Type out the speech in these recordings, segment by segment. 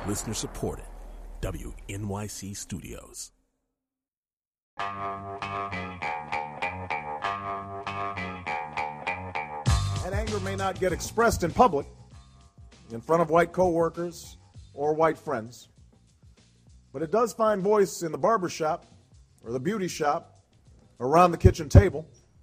Listener supported. WNYC Studios. And anger may not get expressed in public, in front of white coworkers or white friends, but it does find voice in the barber shop or the beauty shop or around the kitchen table.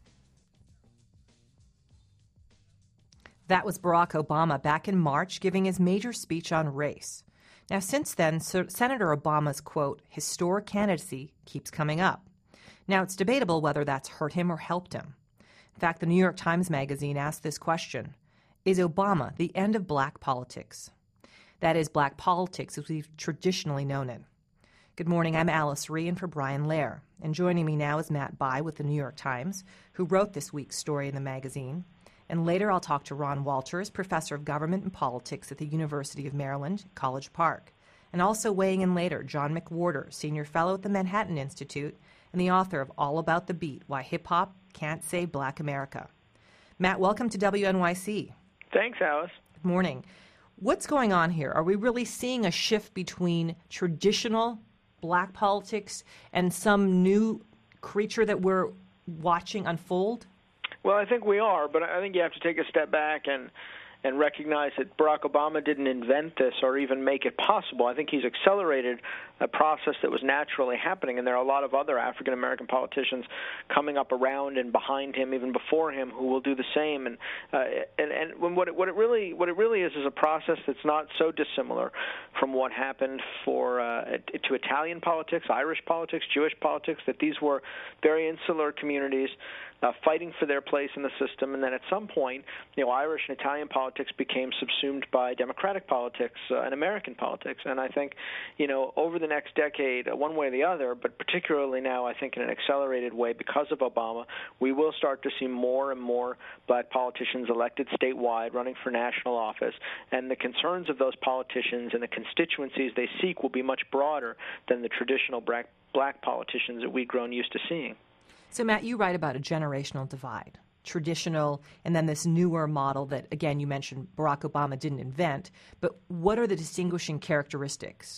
That was Barack Obama back in March giving his major speech on race. Now, since then, Senator Obama's, quote, historic candidacy keeps coming up. Now, it's debatable whether that's hurt him or helped him. In fact, the New York Times Magazine asked this question: is Obama the end of black politics? That is, black politics as we've traditionally known it. Good morning, I'm Alice Ree in for Brian Lair. And joining me now is Matt Bai with the New York Times, who wrote this week's story in the magazine. And later I'll talk to Ron Walters, professor of government and politics at the University of Maryland, College Park. And also weighing in later, John McWhorter, senior fellow at the Manhattan Institute and the author of All About the Beat, Why Hip-Hop Can't Save Black America. Matt, welcome to WNYC. Thanks, Alice. Good morning. What's going on here? Are we really seeing a shift between traditional black politics and some new creature that we're watching unfold? Well, I think we are, but I think you have to take a step back and recognize that Barack Obama didn't invent this or even make it possible. I think he's accelerated a process that was naturally happening, and there are a lot of other African-American politicians coming up around and behind him, even before him, who will do the same. And what it really is a process that's not so dissimilar from what happened to Italian politics, Irish politics, Jewish politics, that these were very insular communities fighting for their place in the system, and then at some point, Irish and Italian politics became subsumed by democratic politics and American politics. And I think, over the next decade, one way or the other, but particularly now, I think in an accelerated way because of Obama, we will start to see more and more black politicians elected statewide, running for national office, and the concerns of those politicians and the constituencies they seek will be much broader than the traditional black politicians that we've grown used to seeing. So, Matt, you write about a generational divide, traditional, and then this newer model that, again, you mentioned Barack Obama didn't invent. But what are the distinguishing characteristics?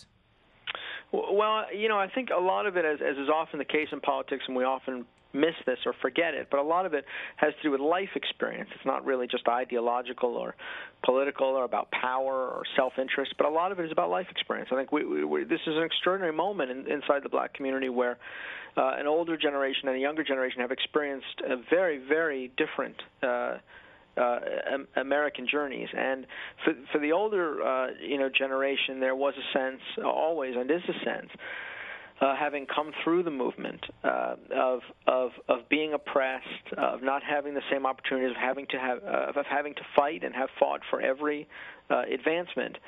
Well, I think a lot of it, as is often the case in politics, and we often miss this or forget it, but a lot of it has to do with life experience. It's not really just ideological or political or about power or self-interest, but a lot of it is about life experience. I think this is an extraordinary moment inside the black community where an older generation and a younger generation have experienced a very, very different American journees. And for the older generation, there was a sense, always, and is a sense, having come through the movement of being oppressed, of not having the same opportunities, of having to fight and have fought for every advancement.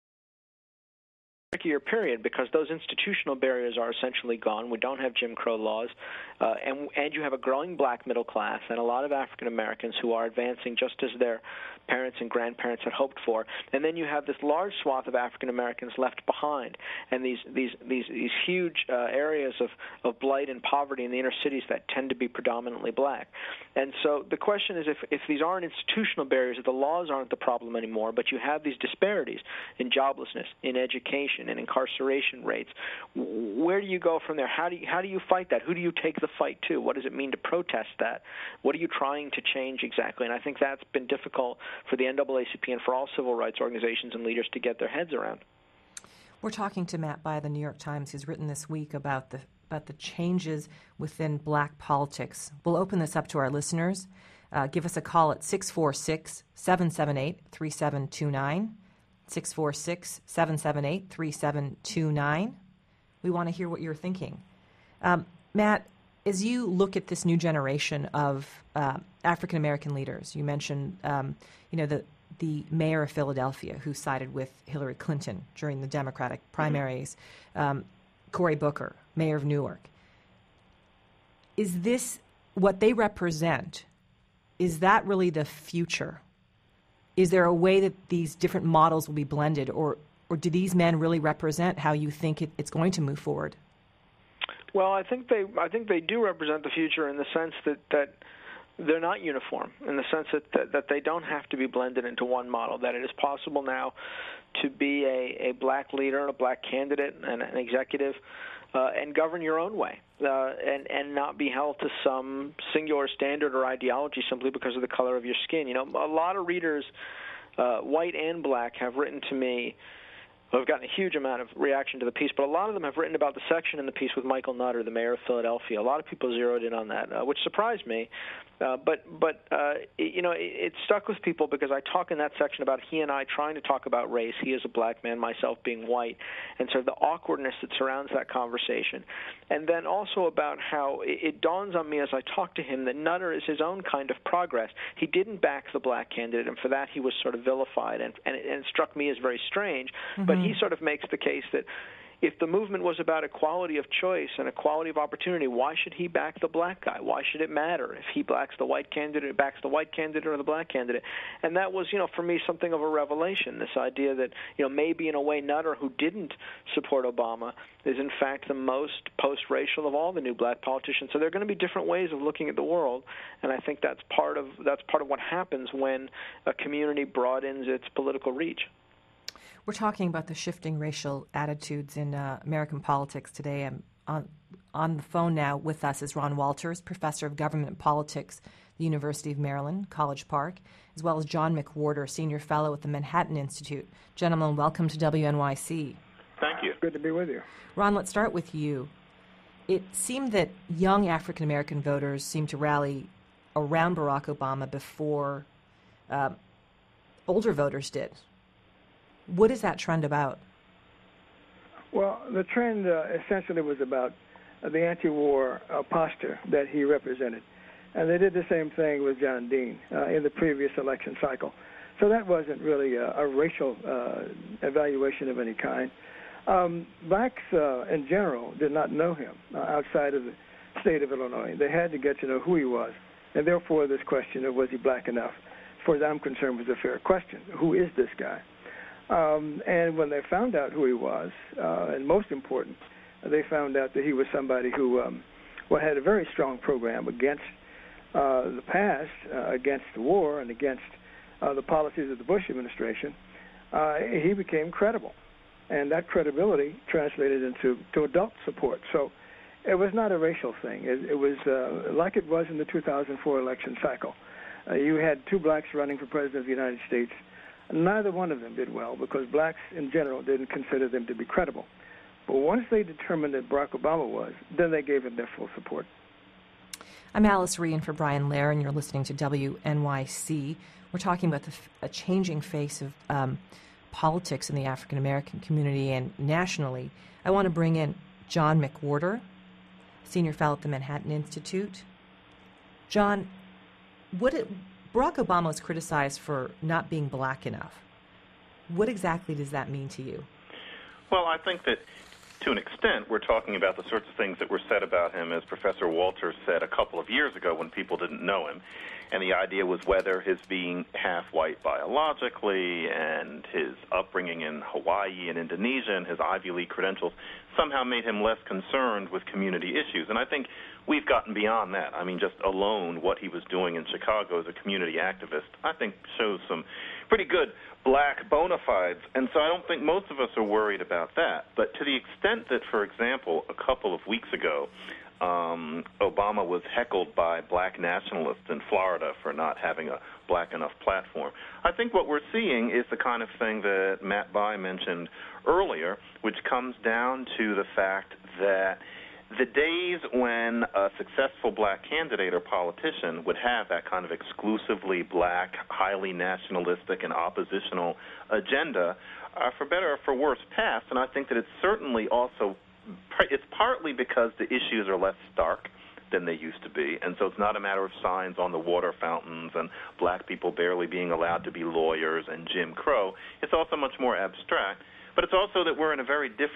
Year period, because those institutional barriers are essentially gone. We don't have Jim Crow laws, and you have a growing black middle class and a lot of African Americans who are advancing just as their parents and grandparents had hoped for. And then you have this large swath of African Americans left behind, and these huge areas of blight and poverty in the inner cities that tend to be predominantly black. And so the question is, if these aren't institutional barriers, if the laws aren't the problem anymore, but you have these disparities in joblessness, in education, and incarceration rates, where do you go from there? How do you fight that? Who do you take the fight to? What does it mean to protest that? What are you trying to change exactly? And I think that's been difficult for the NAACP and for all civil rights organizations and leaders to get their heads around. We're talking to Matt Bai, the New York Times, who's written this week about the changes within black politics. We'll open this up to our listeners. Give us a call at 646-778-3729. 646-778-3729. We want to hear what you're thinking. Matt, as you look at this new generation of African-American leaders, you mentioned, the mayor of Philadelphia who sided with Hillary Clinton during the Democratic primaries, Cory Booker, mayor of Newark. Is this what they represent? Is that really the future? Is there a way that these different models will be blended, or do these men really represent how you think it's going to move forward? Well, I think they do represent the future in the sense that they're not uniform in the sense that they don't have to be blended into one model, that it is possible now to be a black leader, a black candidate, and an executive, and govern your own way, and not be held to some singular standard or ideology simply because of the color of your skin. You know, a lot of readers, white and black, have written to me. I've gotten a huge amount of reaction to the piece, but a lot of them have written about the section in the piece with Michael Nutter, the mayor of Philadelphia. A lot of people zeroed in on that, which surprised me. But you know, it stuck with people because I talk in that section about he and I trying to talk about race. He is a black man, myself being white, and sort of the awkwardness that surrounds that conversation. And then also about how it dawns on me as I talk to him that Nutter is his own kind of progress. He didn't back the black candidate, and for that he was sort of vilified, and it struck me as very strange. Mm-hmm. But he sort of makes the case that if the movement was about equality of choice and equality of opportunity, why should he back the black guy? Why should it matter if he backs the white candidate or the black candidate? And that was, you know, for me something of a revelation, this idea that, you know, maybe in a way Nutter, who didn't support Obama, is in fact the most post-racial of all the new black politicians. So there are going to be different ways of looking at the world, and I think that's part of what happens when a community broadens its political reach. We're talking about the shifting racial attitudes in American politics today. On the phone now with us is Ron Walters, professor of government and politics at the University of Maryland, College Park, as well as John McWhorter, senior fellow at the Manhattan Institute. Gentlemen, welcome to WNYC. Thank you. Good to be with you. Ron, let's start with you. It seemed that young African-American voters seemed to rally around Barack Obama before older voters did. What is that trend about? Well, the trend essentially was about the anti-war posture that he represented. And they did the same thing with John Dean in the previous election cycle. So that wasn't really a racial evaluation of any kind. Blacks in general did not know him outside of the state of Illinois. They had to get to know who he was. And therefore, this question of was he black enough, as far as I'm concerned, was a fair question. Who is this guy? And when they found out who he was, and most important, they found out that he was somebody who had a very strong program against the past, against the war, and against the policies of the Bush administration, he became credible. And that credibility translated into adult support. So it was not a racial thing. It was like it was in the 2004 election cycle. You had two blacks running for president of the United States. Neither one of them did well because blacks in general didn't consider them to be credible. But once they determined that Barack Obama was, then they gave him their full support. I'm Alice Ree for Brian Lehrer, and you're listening to WNYC. We're talking about a changing face of politics in the African-American community and nationally. I want to bring in John McWhorter, senior fellow at the Manhattan Institute. John, Barack Obama was criticized for not being black enough. What exactly does that mean to you? Well, I think that to an extent we're talking about the sorts of things that were said about him, as Professor Walters said a couple of years ago when people didn't know him. And the idea was whether his being half white biologically and his upbringing in Hawaii and Indonesia and his Ivy League credentials somehow made him less concerned with community issues. And I think we've gotten beyond that. I mean, just alone what he was doing in Chicago as a community activist, I think shows some pretty good black bona fides. And so I don't think most of us are worried about that. But to the extent that, for example, a couple of weeks ago, Obama was heckled by black nationalists in Florida for not having a black enough platform. I think what we're seeing is the kind of thing that Matt Bai mentioned earlier, which comes down to the fact that the days when a successful black candidate or politician would have that kind of exclusively black, highly nationalistic and oppositional agenda are, for better or for worse, past. And I think that it's certainly also it's partly because the issues are less stark than they used to be, and so it's not a matter of signs on the water fountains and black people barely being allowed to be lawyers and Jim Crow. It's also much more abstract, but it's also that we're in a very different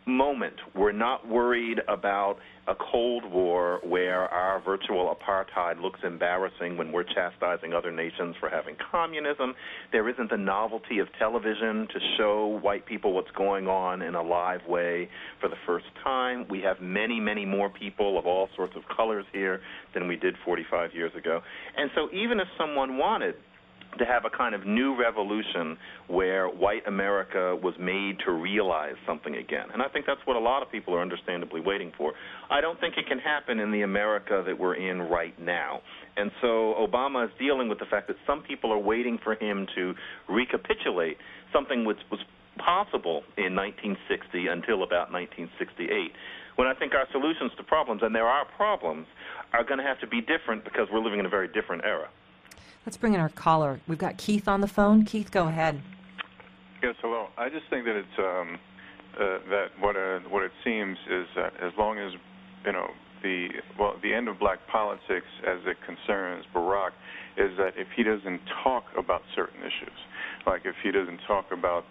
moment. We're not worried about a Cold War where our virtual apartheid looks embarrassing when we're chastising other nations for having communism. There isn't the novelty of television to show white people what's going on in a live way for the first time. We have many, many more people of all sorts of colors here than we did 45 years ago. And so even if someone wanted to have a kind of new revolution where white America was made to realize something again. And I think that's what a lot of people are understandably waiting for. I don't think it can happen in the America that we're in right now. And so Obama is dealing with the fact that some people are waiting for him to recapitulate something which was possible in 1960 until about 1968, when I think our solutions to problems, and there are problems, are going to have to be different because we're living in a very different era. Let's bring in our caller. We've got Keith on the phone. Keith, go ahead. Yes, hello. I just think that it's that what it seems is that as long as the end of black politics as it concerns Barack is that if he doesn't talk about certain issues, like if he doesn't talk about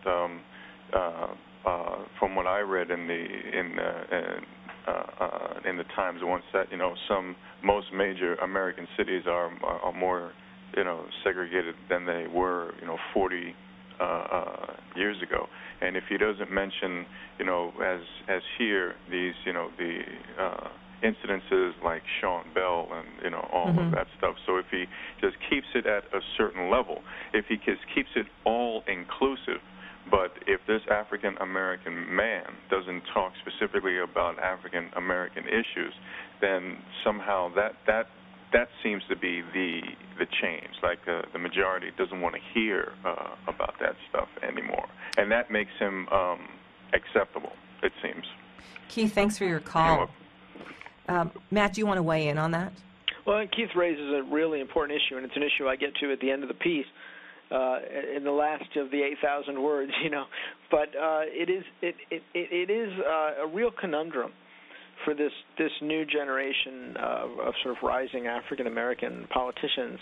from what I read in the Times once that most major American cities are more segregated than they were, 40 years ago. And if he doesn't mention, as here, these, the incidences like Sean Bell and, all of that stuff. So if he just keeps it at a certain level, if he just keeps it all inclusive, but if this African-American man doesn't talk specifically about African-American issues, then somehow that seems to be the change. Like the majority doesn't want to hear about that stuff anymore, and that makes him acceptable, it seems. Keith, thanks for your call. Matt, do you want to weigh in on that? Well, Keith raises a really important issue, and it's an issue I get to at the end of the piece, in the last of the 8,000 words, But it is a real conundrum for this new generation of sort of rising African American politicians,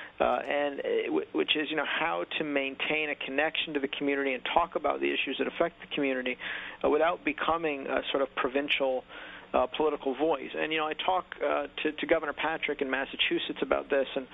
which is how to maintain a connection to the community and talk about the issues that affect the community without becoming a sort of provincial political voice. And I talk to Governor Patrick in Massachusetts about this, and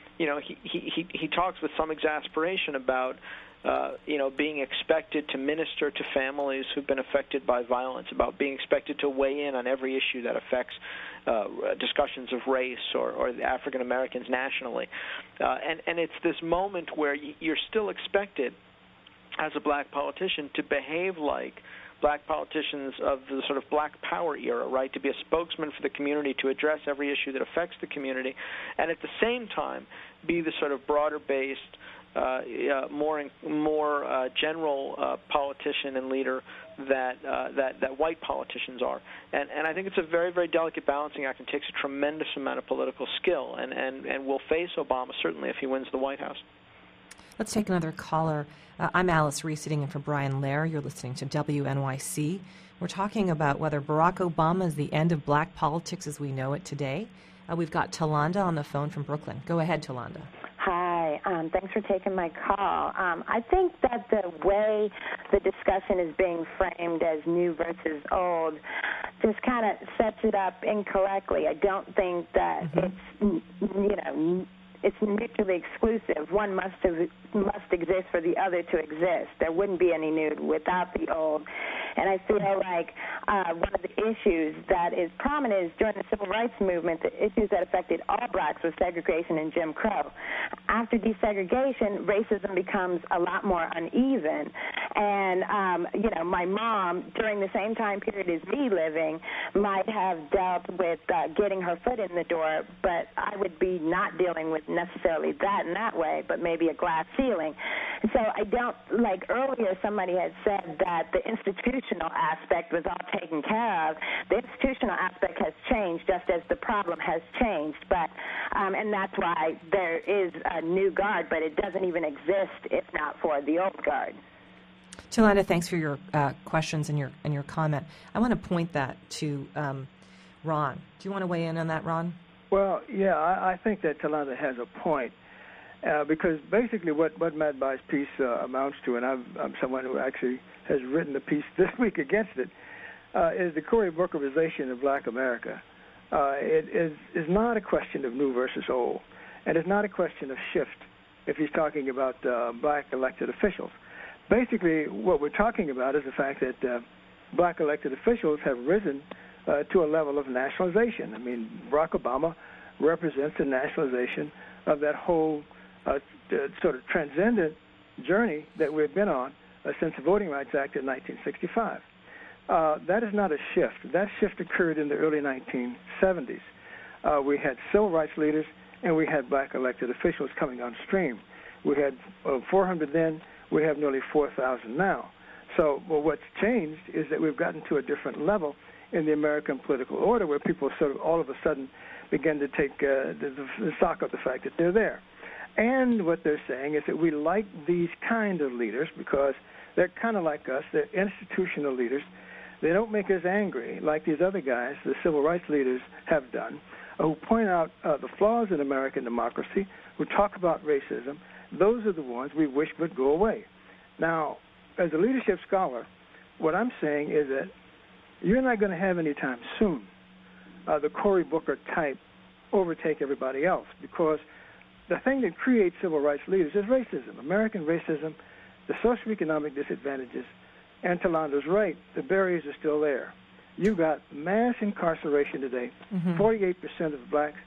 he talks with some exasperation about being expected to minister to families who've been affected by violence, about being expected to weigh in on every issue that affects discussions of race or the African Americans nationally. And it's this moment where you're still expected, as a black politician, to behave like black politicians of the sort of black power era, right, to be a spokesman for the community, to address every issue that affects the community, and at the same time be the sort of broader-based, more general politician and leader that white politicians are. And I think it's a very, very delicate balancing act and takes a tremendous amount of political skill, and will face Obama, certainly, if he wins the White House. Let's take another caller. I'm Alice Reese, sitting in for Brian Lair. You're listening to WNYC. We're talking about whether Barack Obama is the end of black politics as we know it today. We've got Talanda on the phone from Brooklyn. Go ahead, Talanda. Hi. Thanks for taking my call. I think that the way the discussion is being framed as new versus old just kind of sets it up incorrectly. I don't think that it's mutually exclusive. One must exist for the other to exist. There wouldn't be any new without the old. And I feel like one of the issues that is prominent is during the Civil Rights Movement, the issues that affected all blacks was segregation and Jim Crow. After desegregation, racism becomes a lot more uneven. And, my mom, during the same time period as me living, might have dealt with getting her foot in the door, but I would be not dealing with necessarily that in that way, but maybe a glass ceiling. And so I don't, like earlier somebody had said that the institutional aspect was all taken care of. The institutional aspect has changed just as the problem has changed, but and that's why there is a new guard, but it doesn't even exist if not for the old guard. Talanda, thanks for your questions and your comment. I want to point that to Ron. Do you want to weigh in on that, Ron? Well, yeah, I think that Talanda has a point, because basically what Matt Bai's piece amounts to, and I'm someone who actually has written a piece this week against it, is the Cory Bookerization of Black America. It is not a question of new versus old, and it's not a question of shift if he's talking about black elected officials. Basically, what we're talking about is the fact that black elected officials have risen to a level of nationalization. I mean, Barack Obama represents the nationalization of that whole sort of transcendent journey that we've been on since the Voting Rights Act in 1965. That is not a shift. That shift occurred in the early 1970s. We had civil rights leaders, and we had black elected officials coming on stream. We had 400 then. We have nearly 4,000 now. So what's changed is that we've gotten to a different level in the American political order where people sort of all of a sudden begin to take the stock of the fact that they're there. And what they're saying is that we like these kind of leaders because they're kind of like us. They're institutional leaders. They don't make us angry like these other guys, the civil rights leaders, have done, who point out the flaws in American democracy, who talk about racism. Those are the ones we wish would go away. Now, as a leadership scholar, what I'm saying is that you're not going to have any time soon the Cory Booker type overtake everybody else, because the thing that creates civil rights leaders is racism, American racism, the socioeconomic disadvantages, and Talanda's right, the barriers are still there. You've got mass incarceration today, 48% of blacks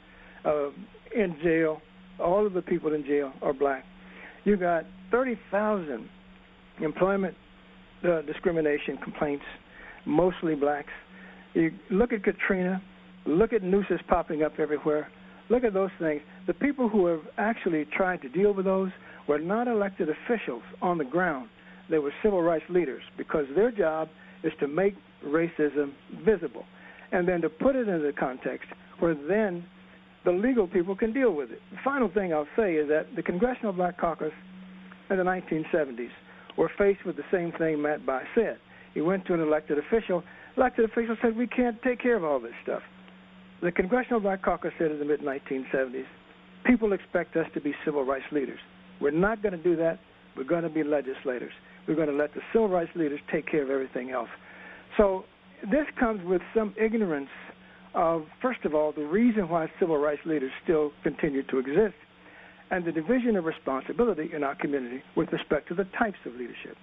in jail, all of the people in jail are black. You've got 30,000 employment discrimination complaints, mostly blacks. You look at Katrina, look at nooses popping up everywhere. Look at those things. The people who have actually tried to deal with those were not elected officials on the ground. They were civil rights leaders, because their job is to make racism visible and then to put it into the context where then the legal people can deal with it. The final thing I'll say is that the Congressional Black Caucus in the 1970s were faced with the same thing Matt Bai said. He went to an elected official. Elected official said, we can't take care of all this stuff. The Congressional Black Caucus said in the mid-1970s, people expect us to be civil rights leaders. We're not going to do that. We're going to be legislators. We're going to let the civil rights leaders take care of everything else. So this comes with some ignorance of, first of all, the reason why civil rights leaders still continue to exist, and the division of responsibility in our community with respect to the types of leadership.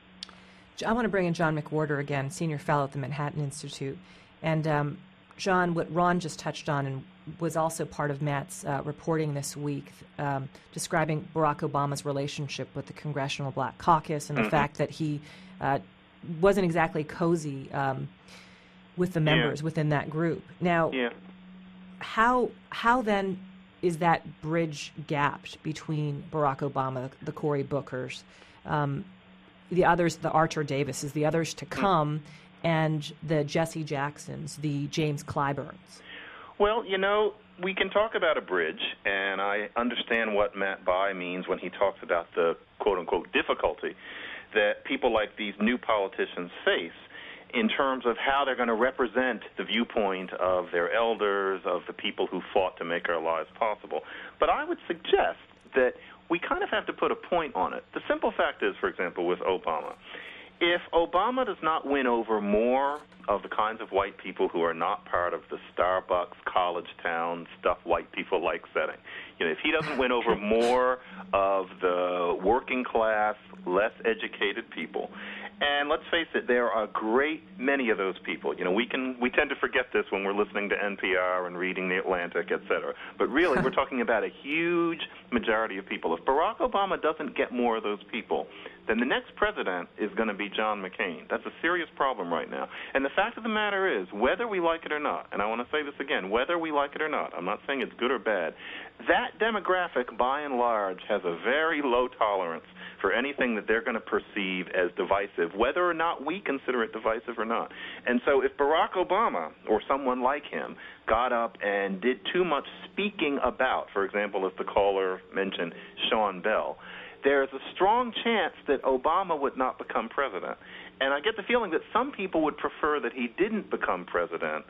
I want to bring in John McWhorter again, Senior Fellow at the Manhattan Institute. And John, what Ron just touched on and was also part of Matt's reporting this week, describing Barack Obama's relationship with the Congressional Black Caucus and the fact that he wasn't exactly cozy with the members within that group. Now, how then is that bridge gapped between Barack Obama, the Cory Bookers, the others, the Archer Davises, the others to come, and the Jesse Jacksons, the James Clyburns? Well, you know, we can talk about a bridge, and I understand what Matt Bai means when he talks about the quote-unquote difficulty that people like these new politicians face in terms of how they're going to represent the viewpoint of their elders, of the people who fought to make our lives possible. But I would suggest that we kind of have to put a point on it. The simple fact is, for example, with Obama, if Obama does not win over more of the kinds of white people who are not part of the Starbucks, college town stuff white people like setting, you know, if he doesn't win over more of the working class, less educated people, and let's face it, there are a great many of those people. You know, we tend to forget this when we're listening to NPR and reading The Atlantic, et cetera. But really, we're talking about a huge majority of people. If Barack Obama doesn't get more of those people, then the next president is going to be John McCain. That's a serious problem right now. And the fact of the matter is, whether we like it or not, and I want to say this again, whether we like it or not, I'm not saying it's good or bad, that demographic, by and large, has a very low tolerance for anything that they're going to perceive as divisive, whether or not we consider it divisive or not. And so if Barack Obama or someone like him got up and did too much speaking about, for example, as the caller mentioned, Sean Bell, there's a strong chance that Obama would not become president. And I get the feeling that some people would prefer that he didn't become president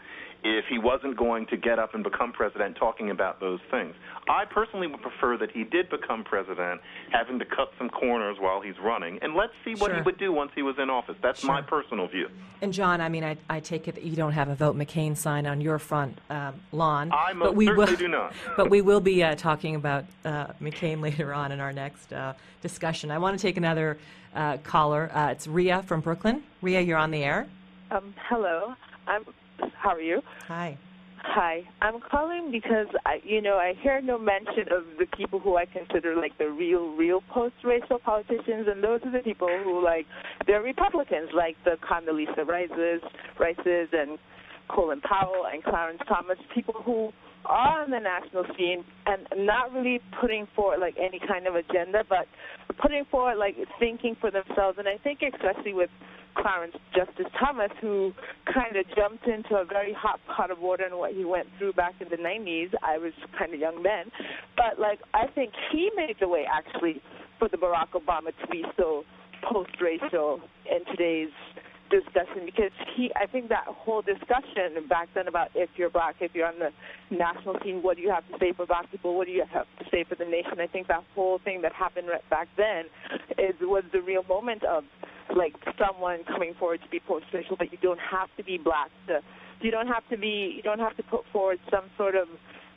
if he wasn't going to get up and become president talking about those things. I personally would prefer that he did become president, having to cut some corners while he's running, and let's see what he would do once he was in office. That's my personal view. And, John, I mean, I take it that you don't have a Vote McCain sign on your front lawn. I most certainly do not. But we will be talking about McCain later on in our next discussion. I want to take another caller. It's Rhea from Brooklyn. Rhea, you're on the air. Hello. How are you? Hi. Hi. I'm calling because I hear no mention of the people who I consider like the real post-racial politicians, and those are the people who they're Republicans, like the Condoleezza Rices and Colin Powell and Clarence Thomas, people who are on the national scene and not really putting forward any kind of agenda, but putting forward thinking for themselves. And I think especially with Clarence Justice Thomas, who kind of jumped into a very hot pot of water and what he went through back in the 90s. I was kind of young then. But, I think he made the way, actually, for the Barack Obama to be so post-racial in today's discussion, because I think that whole discussion back then about if you're black, if you're on the national scene, what do you have to say for black people, what do you have to say for the nation? I think that whole thing that happened right back then was the real moment of someone coming forward to be post-racial, but you don't have to be black. You don't have to put forward some sort of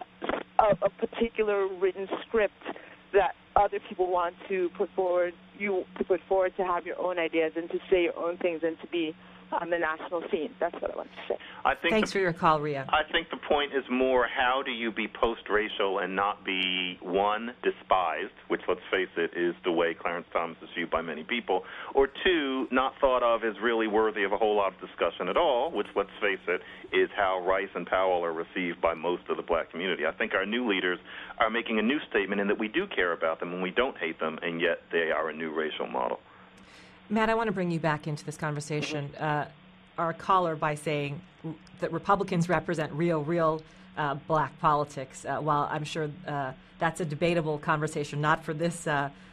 a particular written script that other people want to put forward. You to put forward to have your own ideas and to say your own things and to be on the national scene. That's what I want to say. Thanks for your call, Rhea. I think the point is more, how do you be post-racial and not be, one, despised, which, let's face it, is the way Clarence Thomas is viewed by many people, or two, not thought of as really worthy of a whole lot of discussion at all, which, let's face it, is how Rice and Powell are received by most of the black community. I think our new leaders are making a new statement in that we do care about them and we don't hate them, and yet they are a new racial model. Matt, I want to bring you back into this conversation. Our caller by saying that Republicans represent real black politics. While I'm sure that's a debatable conversation, not for this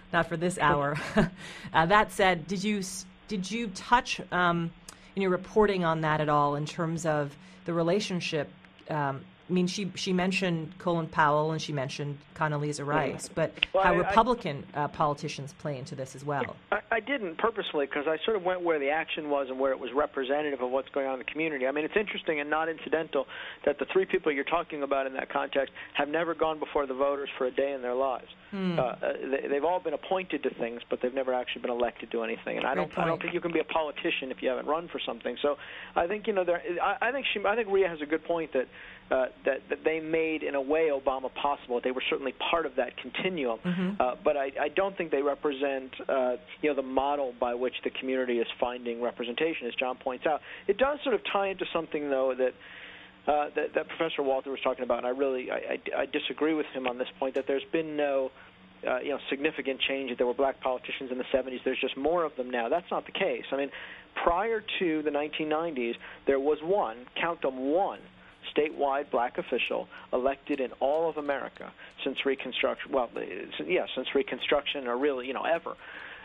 hour. That said, did you touch in your reporting on that at all in terms of the relationship? I mean, she mentioned Colin Powell and she mentioned Condoleezza Rice, but how Republican politicians play into this as well. I didn't purposely, because I sort of went where the action was and where it was representative of what's going on in the community. I mean, it's interesting and not incidental that the three people you're talking about in that context have never gone before the voters for a day in their lives. They've all been appointed to things, but they've never actually been elected to anything. And I don't think you can be a politician if you haven't run for something. So I think I think Rhea has a good point that they made, in a way, Obama possible. They were certainly part of that continuum, but I don't think they represent, the model by which the community is finding representation, as John points out. It does sort of tie into something, though, that Professor Walter was talking about, and I disagree with him on this point, that there's been no significant change. There were black politicians in the 70s. There's just more of them now. That's not the case. I mean, prior to the 1990s, there was one statewide black official elected in all of America since Reconstruction. Well, since Reconstruction, or really, ever.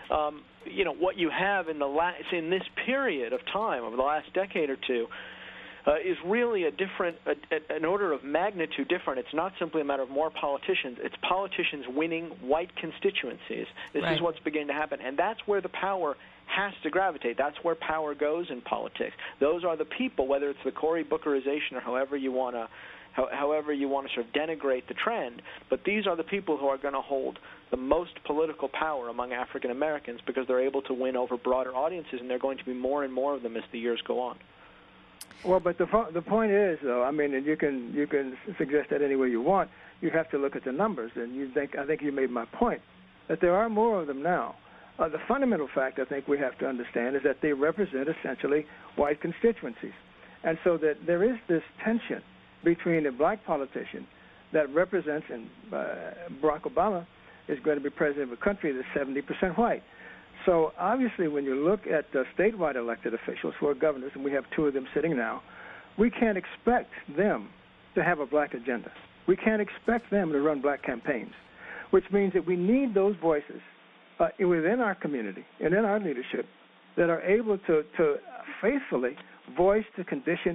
What you have in this period of time over the last decade or two is really an order of magnitude different. It's not simply a matter of more politicians. It's politicians winning white constituencies. This is what's beginning to happen, and that's where the power has to gravitate. That's where power goes in politics. Those are the people, whether it's the Cory Bookerization or however you want to sort of denigrate the trend, but these are the people who are going to hold the most political power among African Americans because they're able to win over broader audiences, and there are going to be more and more of them as the years go on. Well, but the point is, though, I mean, and you can suggest that any way you want. You have to look at the numbers, and I think you made my point that there are more of them now. The fundamental fact I think we have to understand is that they represent essentially white constituencies, and so that there is this tension between a black politician that represents, and Barack Obama is going to be president of a country that's 70% white. So obviously when you look at statewide elected officials who are governors, and we have two of them sitting now, we can't expect them to have a black agenda. We can't expect them to run black campaigns, which means that we need those voices within our community and in our leadership that are able to faithfully voice the condition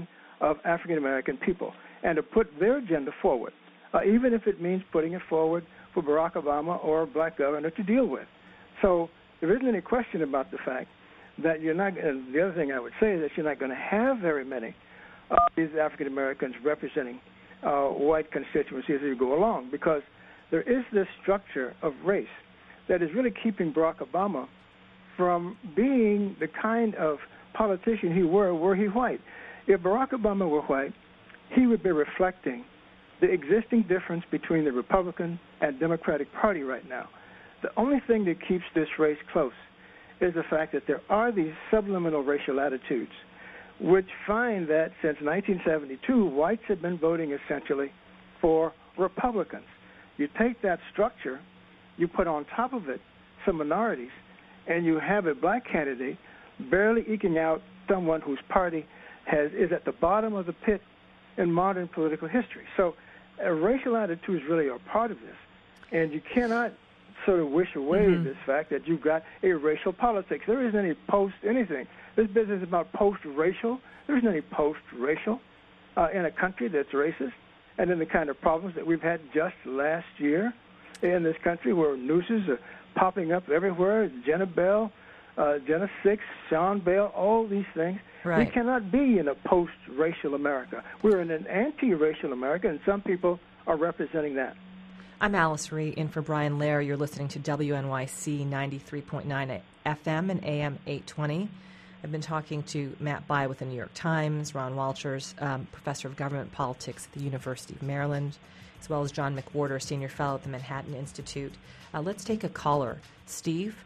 of African American people and to put their agenda forward, even if it means putting it forward for Barack Obama or a black governor to deal with. So there isn't any question about the fact that you're not, and the other thing I would say is that you're not going to have very many of these African Americans representing white constituencies as you go along, because there is this structure of race that is really keeping Barack Obama from being the kind of politician he were he white. If Barack Obama were white, he would be reflecting the existing difference between the Republican and Democratic Party right now. The only thing that keeps this race close is the fact that there are these subliminal racial attitudes which find that since 1972, whites have been voting essentially for Republicans. You take that structure, you put on top of it some minorities, and you have a black candidate barely eking out someone whose party is at the bottom of the pit in modern political history. So racial attitudes really are part of this, and you cannot sort of wish away this fact that you've got a racial politics. There isn't any post-anything. This business is about post-racial. There isn't any post-racial in a country that's racist, and in the kind of problems that we've had just last year in this country where nooses are popping up everywhere, Jenna Bell, Jenna Six, Sean Bell, all these things. Right. We cannot be in a post-racial America. We're in an anti-racial America, and some people are representing that. I'm Alice Rhee, in for Brian Lehrer. You're listening to WNYC 93.9 FM and AM 820. I've been talking to Matt Bai with the New York Times, Ron Walters, professor of government politics at the University of Maryland, as well as John McWhorter, senior fellow at the Manhattan Institute. Let's take a caller. Steve?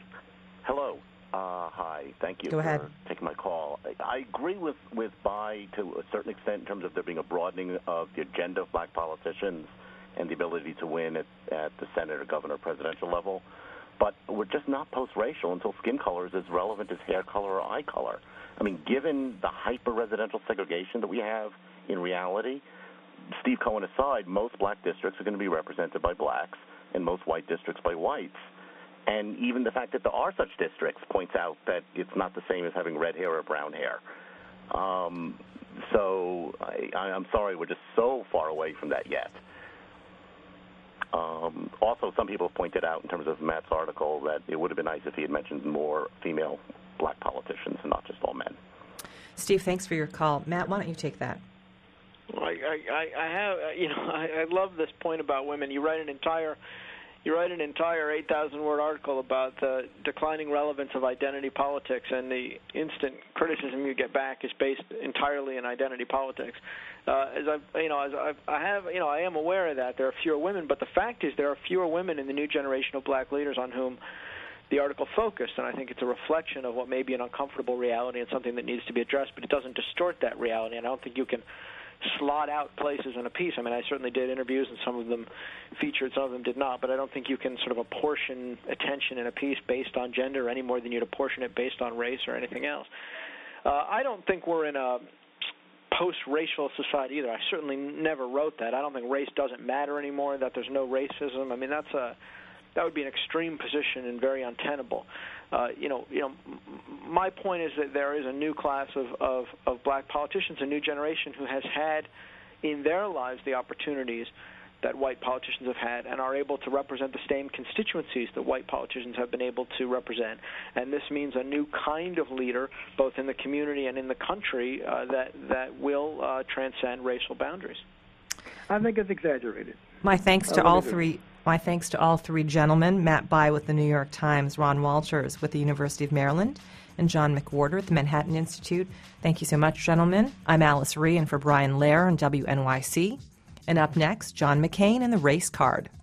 Hello. Hi. Thank you Go ahead. for taking my call. I agree with Bai to a certain extent in terms of there being a broadening of the agenda of black politicians and the ability to win at the Senate or governor presidential level. But we're just not post-racial until skin color is as relevant as hair color or eye color. I mean, given the hyper-residential segregation that we have in reality, Steve Cohen aside, most black districts are going to be represented by blacks and most white districts by whites. And even the fact that there are such districts points out that it's not the same as having red hair or brown hair. So I'm sorry, we're just so far away from that yet. Also, some people have pointed out in terms of Matt's article that it would have been nice if he had mentioned more female black politicians and not just all men. Steve, thanks for your call. Matt, why don't you take that? Well, I love this point about women. You write an entire 8,000-word article about the declining relevance of identity politics, and the instant criticism you get back is based entirely in identity politics. I am aware of that. There are fewer women, but the fact is there are fewer women in the new generation of black leaders on whom the article focused, and I think it's a reflection of what may be an uncomfortable reality and something that needs to be addressed, but it doesn't distort that reality, and I don't think you can slot out places in a piece. I mean, I certainly did interviews, and some of them featured, some of them did not, but I don't think you can sort of apportion attention in a piece based on gender any more than you'd apportion it based on race or anything else. I don't think we're in a post-racial society either. I certainly never wrote that. I don't think race doesn't matter anymore, that there's no racism. I mean, that would be an extreme position and very untenable. My point is that there is a new class of black politicians, a new generation who has had in their lives the opportunities that white politicians have had and are able to represent the same constituencies that white politicians have been able to represent. And this means a new kind of leader, both in the community and in the country, that will transcend racial boundaries. I think it's exaggerated. My thanks to all three gentlemen, Matt Bai with the New York Times, Ron Walters with the University of Maryland, and John McWhorter at the Manhattan Institute. Thank you so much, gentlemen. I'm Alice Rhee, and for Brian Lehrer on WNYC. And up next, John McCain and the Race Card.